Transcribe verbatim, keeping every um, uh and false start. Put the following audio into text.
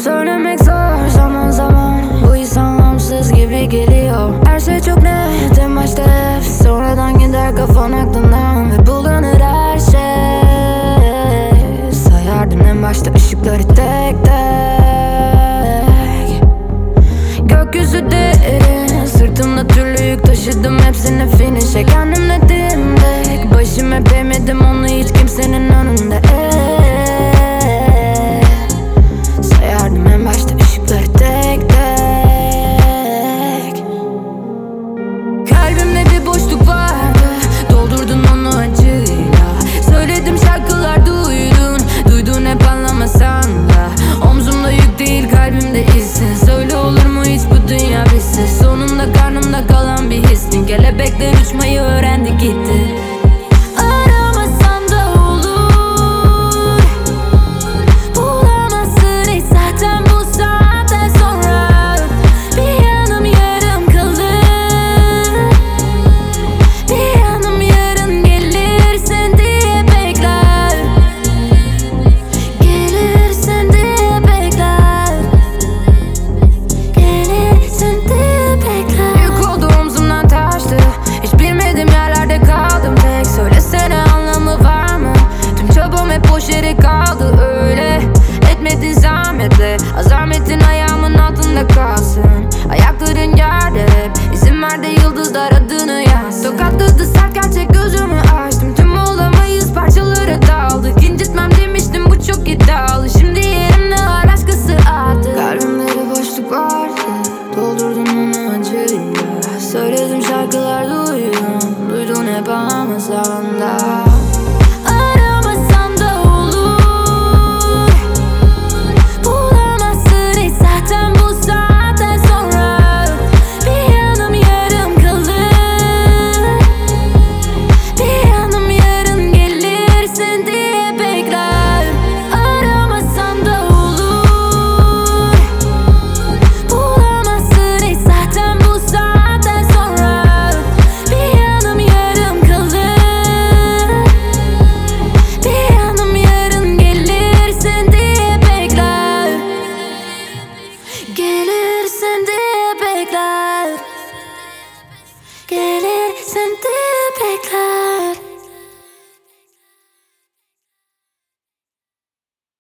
Söylemek zor zaman zaman, bu his anlamsız gibi geliyor. Her şey çok net en başta hep, sonradan gider kafan aklından ve bulanır her şey. Sayardın en başta ışıkları tek tek. Gökyüzü derin, sırtımda türlü yük taşıdım, hepsini finish'e kendim dedim tek. Başım hep eğmedim onu hiç kimsenin önünde.